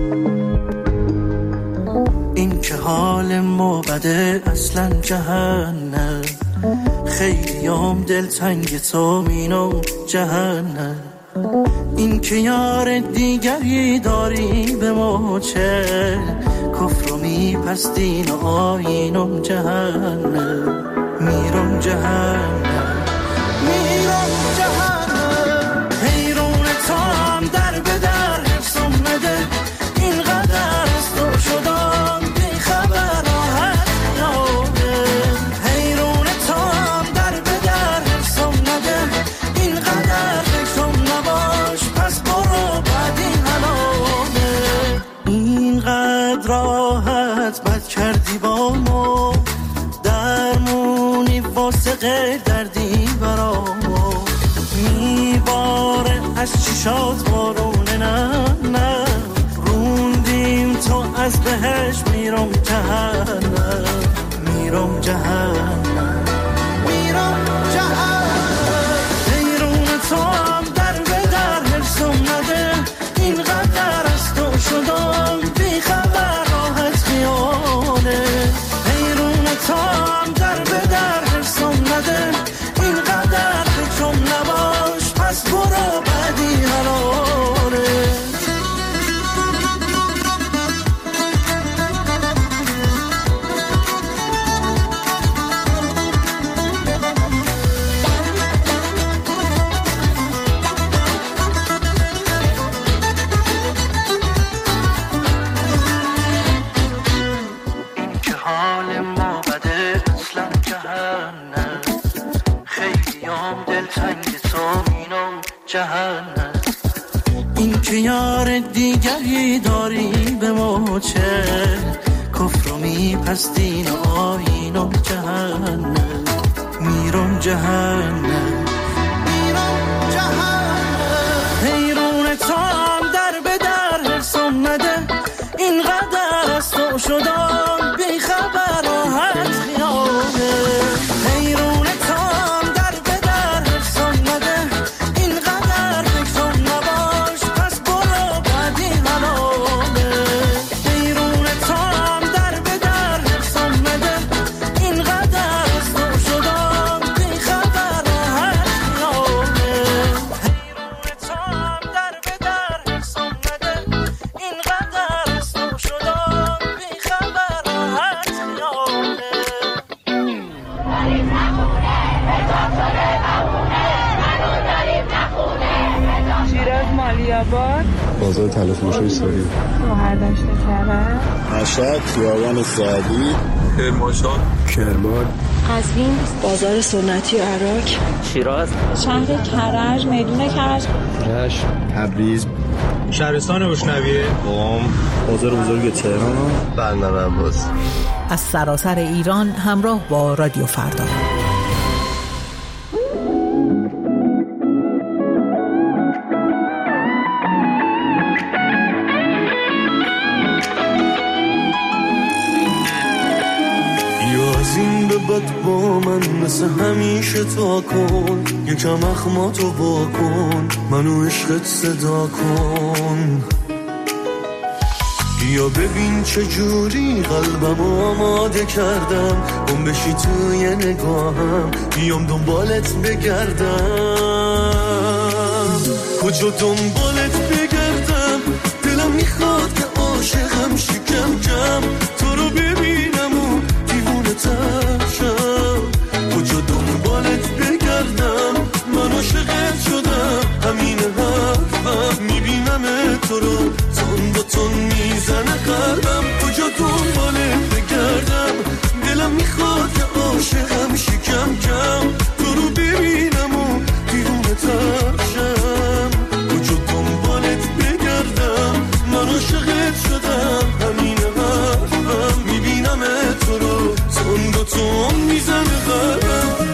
این که حال ما بده اصلا جهنم، خیلیام دلتنگ تو مینو جهنم. این که یار دیگری داری به ما چه، کفر و میپستین و آینم جهنم. میرم جهنم، میرم جهنم. حیرون تو هم در به در حفظم نده، اینقدر از تو شدم بیخبر راحت یاده. حیرون تو هم در به در حفظم نده، اینقدر فکرم نباش پس برو بعد این حلاله. اینقدر راحت بد کردی با ما، درمونی واسه غیر دردی برا ما. میباره از چشات بارونه، نه نه روندیم تو از بهش. میرم جهنم، میرم جهنم، میرم جهنم. حیرون تو هم در به در حفظم نده، اینقدر از تو شدم بیخبر راحت خیاله. حیرون تو هم در به در حفظم نده، اینقدر فکرم نباش پس برو بعدی حلاله. این که حال ما بده اصلا جهنم، خیلیام دلتنگ تو مینم جهنم. این که یار دیگری داری به ما چه، کفر و میپستین و آینم جهنم. میرم جهنم، میرم جهنم. حیرون تو هم در
بازار طلا فروشی ساری،
شهردشت کرد،
مشهد، خیابان سعدی، کرمانشاه، کرمان،
قزوین، بازار سنتی عراق،
شیراز،
شهر کرج، میدون کرج،
رشت، تبریز،
شهرستان بشنویه،
قم، بازار بزرگ تهران، بندر عباس.
از سراسر ایران همراه با رادیو فردا.
از این به بعد با من مثل همیشه تا کن، یکم اخماتو با کن، منو عشقت صدا کن. یا ببین چجوری قلبمو آماده کردم، گم بشی توی نگاهم، بیام دنبالت بگردم. کجا دنبالت بگردم، دلم میخواد که عاشقم شکم کم، تو رو ببینم و دیوونه تر شم. کجا دنبالت بگردم، من عاشقت شدم، همین حرفم، میبینم تو رو تون با تون میزنه قلبم. کجا دنبالت بگردم، دلم میخواد که عاشقم شکم کم، تو رو ببینم و دیوونه تر شم. کجا دنبالت بگردم، من عاشقت شدم، همین حرفم، میبینم تو رو تون با تون میزنه قلبم.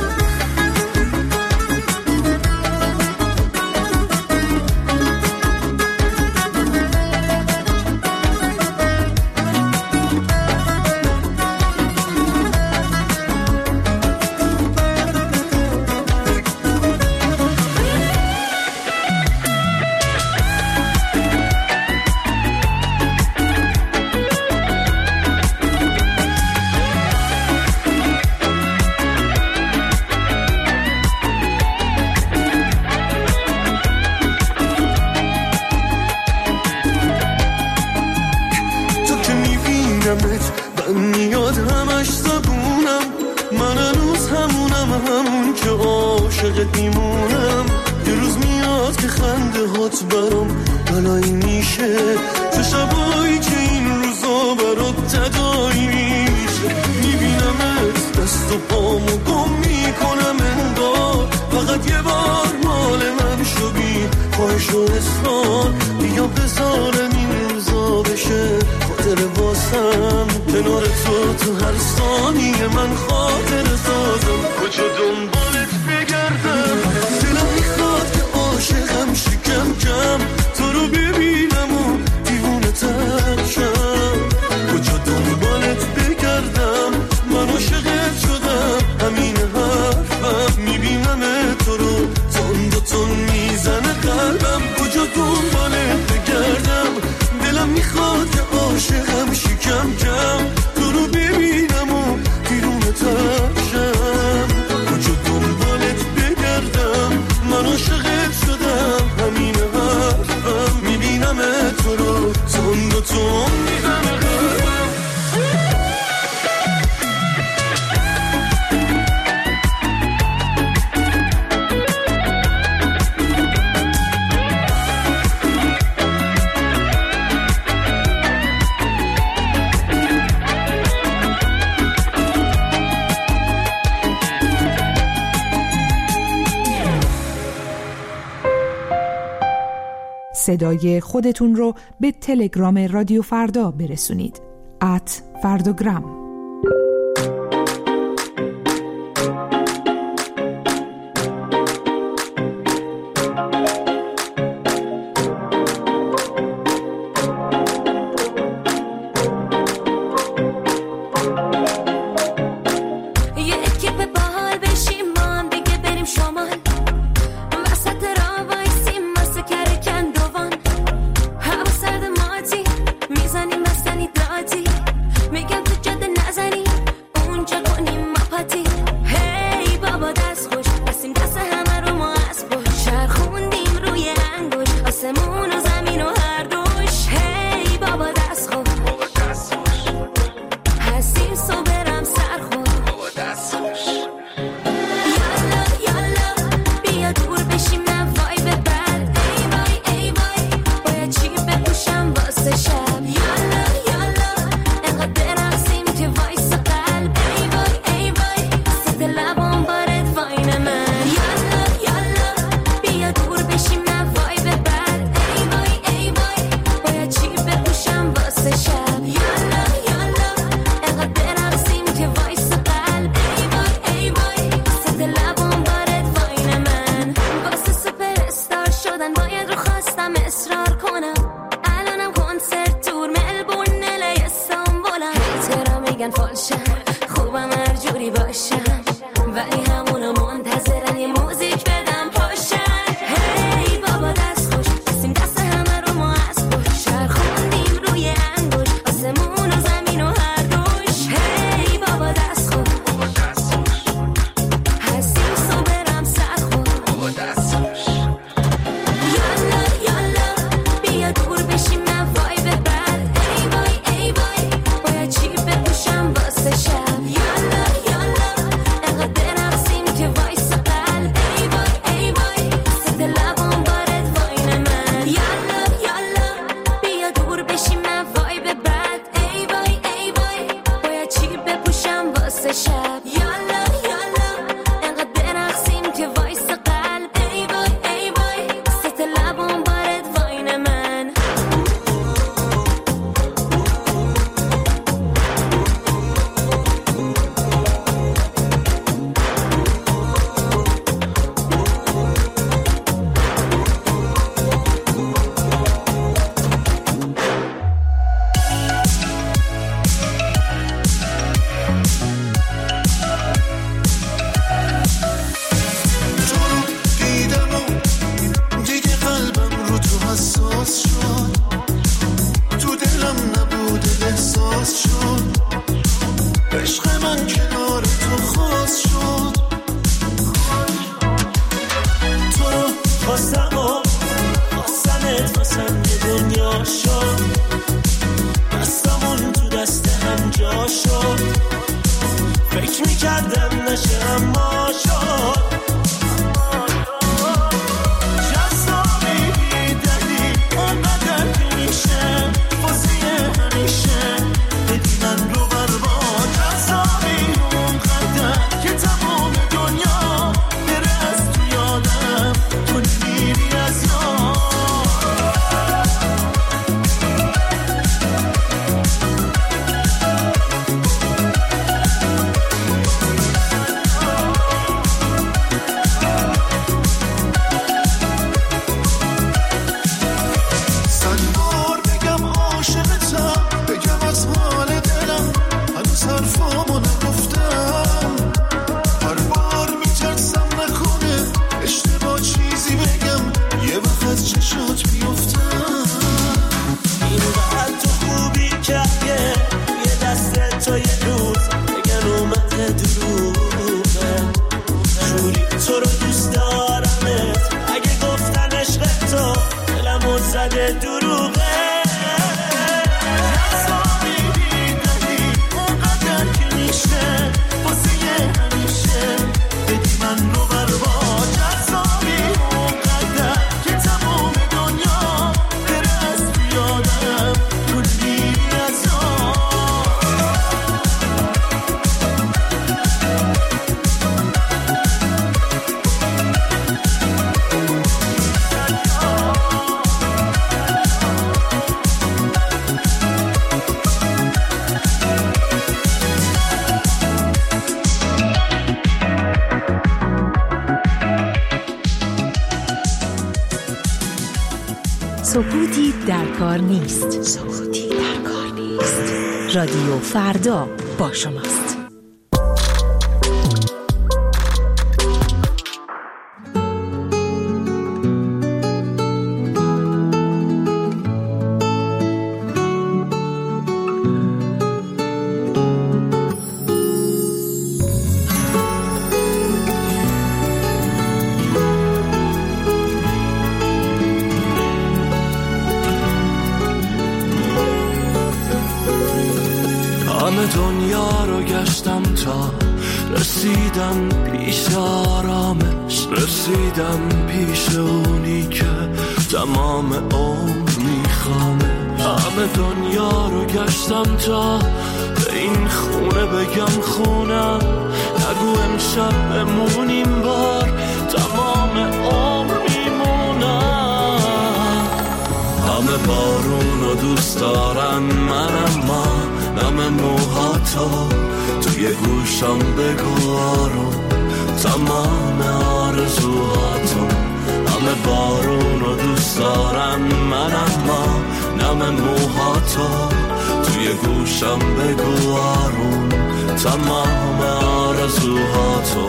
صدای خودتون رو به تلگرام رادیو فردا برسونید. @فرداگرام.
میگم تو جاده
شد، تو دلم نبود احساس شد، عشق من کنار تو خاص شد. تو رو خواستم و خواستمت واسم یه دنیا شد، دستمون تو دست هم جا شد، فکر میکردم نشه اما شد. جذابی بیدلی اونقدر که میشه واسه همیشه بدی من رو برباد. جذابی اونقدر که تمام دنیا بره از تو یادم، تو نمیری از یاد.
سکوتی در کار نیست. سکوتی در کار نیست. رادیو فردا با شماست.
دنیا رو گشتم تا رسیدم پیش آرامش، رسیدم پیش اونی که تمام عمر میخوامش. همه دنیا رو گشتم تا به این خونه بگم خونم، نگو امشب بمونیم بار تمام عمر میمونم. همه بارون رو دوست دارن من، اما نم موهاتو توی گوشم بگو آروم تمام آرزوهاتو. همه بارون رو دوست دارن من، اما نم موهاتو توی گوشم بگو آروم تمام آرزوهاتو.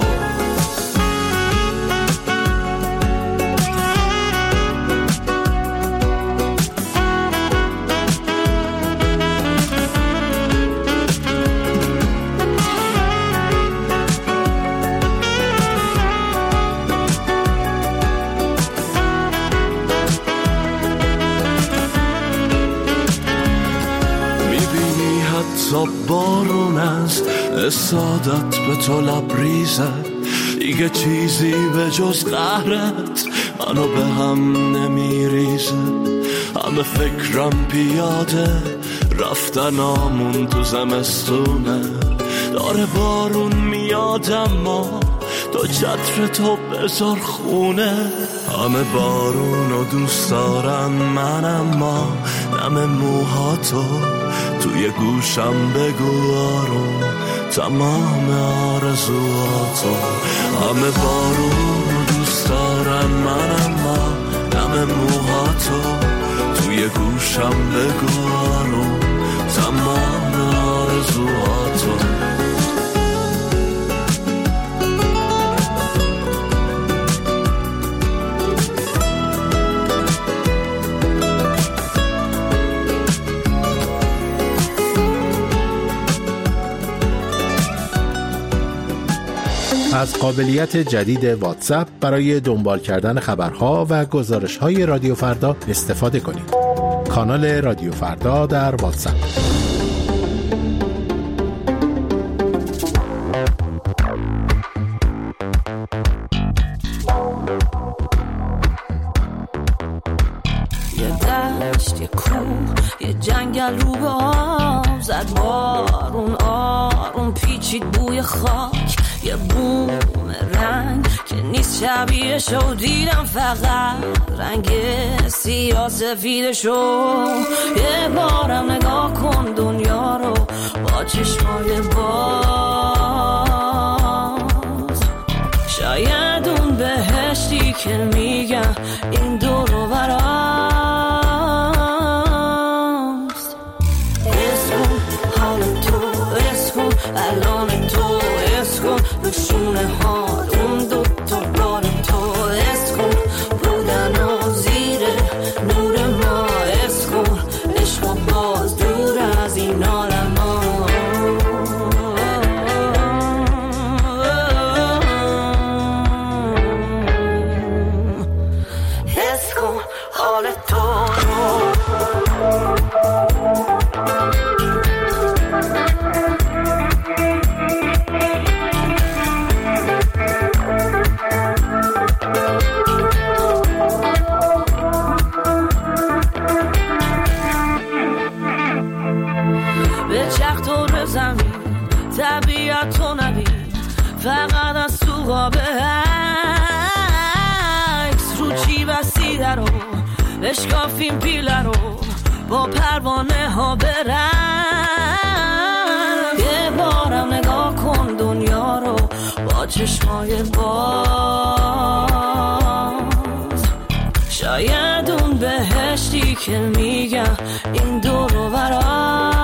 بارون از سادت به تو لبریزه، دیگه چیزی به جز قهرت منو به هم نمیریزه. همه فکرم پیاده رفتن آمون تو زمستونه، داره بارون میاد اما تو چتر تو بذار خونه. همه بارون رو دوست دارن من، اما نم موهاتو توی گوشم بگو آروم تمام آرزوهاتو. همه بارون رو دوست دارن من، اما نم موهاتو توی گوشم بگو آروم تمام آرزوهاتو.
از قابلیت جدید واتساپ برای دنبال کردن خبرها و گزارش‌های رادیو فردا استفاده کنید. کانال رادیو فردا در واتساپ.
یه کوه، یه جنگل رو به آب زد بارون، آروم پیچید بوی خاک، یه بوم رنگ که نیست شبیهشو دیدم، فقط رنگ سیاه سفیدشو. یه بارم نگاه کن دنیا رو با چشمای باز، شاید اون بهشتی که میگم این دور و برام. الان تو اسکن نشونه ها اون دو تا بار تو اسکن بودن و زیر نور ما اسکن عشق و باز دور از این عالم ها. اسکن حال تو طبیعت تو نبین، فقط از تو قابه عکس رو چی بسیده رو بشکافیم پیله رو با پروانه ها برن. یه بارم نگاه کن دنیا رو با چشمای باز، شاید اون بهشتی که میگم این دور و برام.